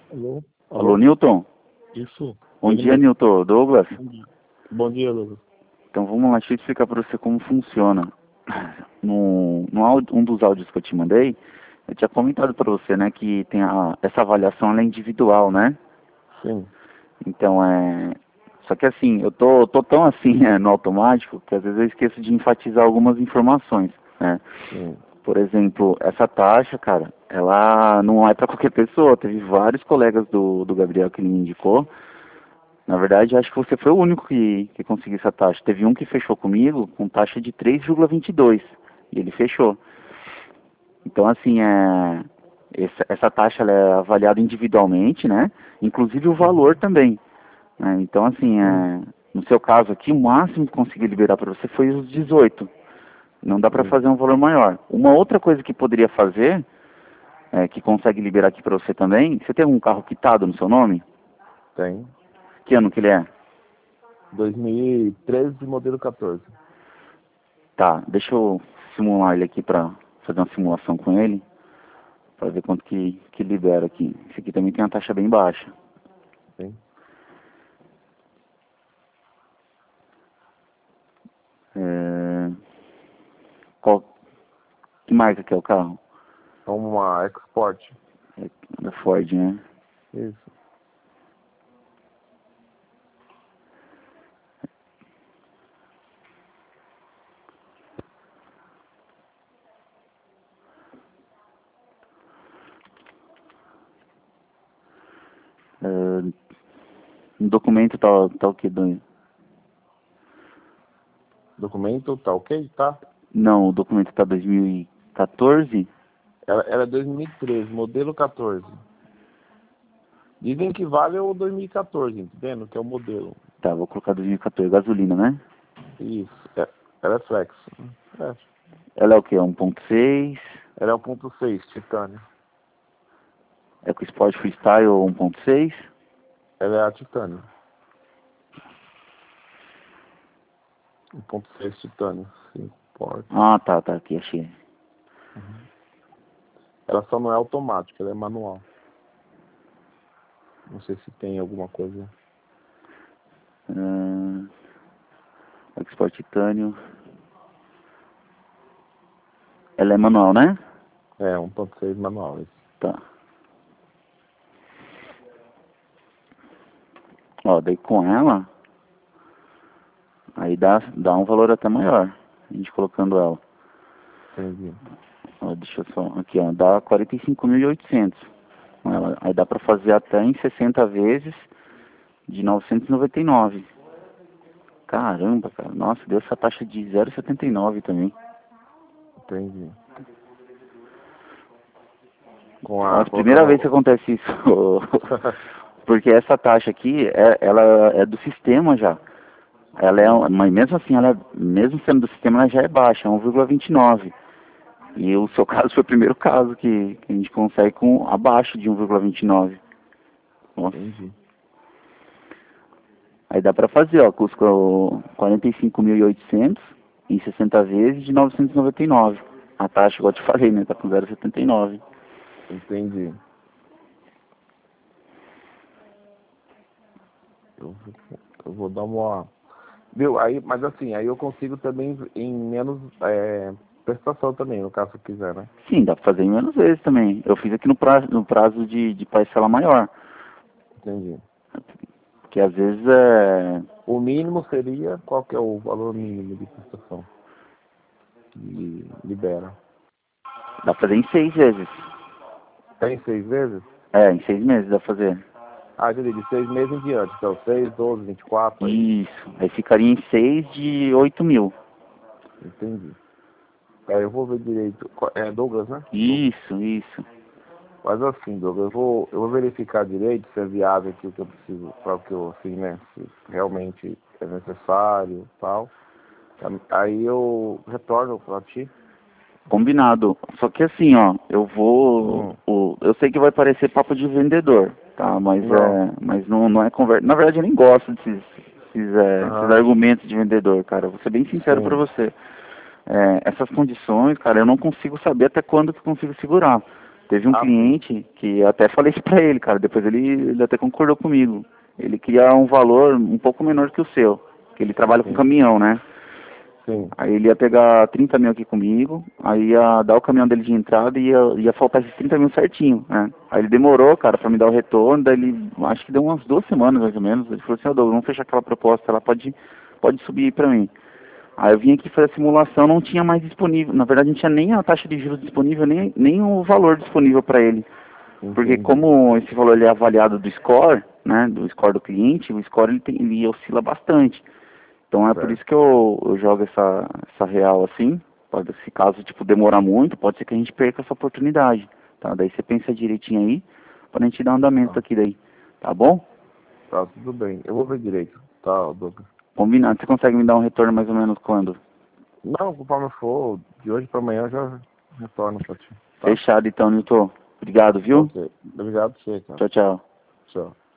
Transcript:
Alô? Alô, Alô? Newton? Isso. Bom Ele dia, mesmo. Newton. Douglas? Bom dia. Bom dia, Douglas. Então vamos lá, deixa eu explicar para você como funciona. Um dos áudios que eu te mandei, eu tinha comentado para você, né, que tem essa avaliação ela é individual, né? Sim. Então só que assim, eu tô tão assim no automático que às vezes eu esqueço de enfatizar algumas informações, né? Sim. Por exemplo, essa taxa, cara, ela não é para qualquer pessoa. Teve vários colegas do Gabriel que ele me indicou. Na verdade, acho que você foi o único que conseguiu essa taxa. Teve um que fechou comigo com taxa de 3,22 e ele fechou. Então, assim, essa taxa ela é avaliada individualmente, né? Inclusive o valor também, né? Então, assim, Sim. no seu caso aqui, o máximo que consegui liberar para você foi os 18. Não dá para Sim. fazer um valor maior. Uma outra coisa que poderia fazer, que consegue liberar aqui para você também, você tem algum carro quitado no seu nome? Tem. Que ano que ele é? 2013, modelo 14. Tá, deixa eu simular ele aqui pra fazer uma simulação com ele, pra ver quanto que libera aqui. Esse aqui também tem uma taxa bem baixa. Sim. É... Qual, que marca que é o carro? É uma Export. É da Ford, né? Isso. É, no documento tá o que? Documento, tá ok? Tá. Não, o documento tá 2014? Ela é 2013, modelo 14. Dizem que vale o 2014, entendendo? Que é o modelo. Tá, vou colocar 2014, gasolina, né? Isso. Ela é flex. É. Ela é o que? 1.6? Ela é 1.6, titânio. É com Sport Freestyle 1.6? Ela é a titânio. 1.6 titânio. 5 portas. Ah, tá, aqui, achei. Ela só não é automática, ela é manual. Não sei se tem alguma coisa. Export Titânio. Ela é manual, né? É, 1.6 manual. Esse. Tá. Ó, daí com ela, aí dá um valor até maior. A gente colocando ela. Entendi. Ó, deixa eu só, aqui ó, dá 45.800 com ela. Aí dá pra fazer até em 60 vezes de 999. Caramba, cara. Nossa, deu essa taxa de 0,79 também. Entendi. Com Ó, a. a primeira vez que Colocando. acontece isso. Porque essa taxa aqui, ela é do sistema já. Mas mesmo assim, mesmo sendo do sistema, ela já é baixa, é 1,29. E o seu caso foi o primeiro caso que a gente consegue com abaixo de 1,29. Nossa. Entendi. Aí dá pra fazer, ó, custa 45.800 em 60 vezes de 999. A taxa, igual eu te falei, né, tá com 0,79. Entendi. Eu, eu vou dar uma. Viu? Aí, mas assim, aí eu consigo também em menos prestação também, no caso que quiser, né? Sim, dá pra fazer em menos vezes também. Eu fiz aqui no prazo de parcela maior. Entendi. Que às vezes O mínimo seria, qual que é o valor mínimo de prestação que libera? dá pra fazer em 6 vezes. Tem 6 vezes? Em 6 meses dá pra fazer. Ah, entendi, de 6 meses em diante. Então, 6, 12, 24, aí. Isso. Aí ficaria em 6 de 8.000. Entendi. Aí eu vou ver direito. É Douglas, né? Douglas. Isso. Mas assim, Douglas, eu vou verificar direito se é viável aqui o que eu preciso, para o que eu, assim, né? Se realmente é necessário e tal. Aí eu retorno para ti. Combinado. Só que assim, ó, Hum. eu sei que vai parecer papo de vendedor, tá? Não. Mas não é conversa. Na verdade, eu nem gosto esses Aham. argumentos de vendedor, cara. Vou ser bem sincero pra Sim. você. Essas condições, cara, eu não consigo saber até quando que eu consigo segurar. Teve um cliente que eu até falei isso pra ele, cara, depois ele até concordou comigo. Ele queria um valor um pouco menor que o seu, que ele trabalha com caminhão, né? Sim. Aí ele ia pegar 30 mil aqui comigo, aí ia dar o caminhão dele de entrada e ia faltar esses 30 mil certinho, né? Aí ele demorou, cara, pra me dar o retorno, daí ele, acho que deu umas 2 semanas mais ou menos, ele falou assim, ó, Douglas, vamos fechar aquela proposta, ela pode subir aí pra mim. Aí eu vim aqui fazer a simulação, não tinha mais disponível, na verdade não tinha nem a taxa de juros disponível, nem o valor disponível para ele. Porque Entendi. como esse valor ele é avaliado do score, né, do score do cliente, o score ele oscila bastante. Então é por isso que eu jogo essa real assim, pode, se caso tipo demorar muito, pode ser que a gente perca essa oportunidade, tá? Daí você pensa direitinho aí, pra gente dar andamento aqui daí, tá bom? Tá, tudo bem. Eu vou ver direito, tá, Douglas? Combinado, você consegue me dar um retorno mais ou menos quando? Não, conforme for, de hoje pra amanhã eu já retorno pra ti. Tá? Fechado então, Nilton. Obrigado, viu? Ok. Obrigado por você, cara. Tchau, tchau. Tchau.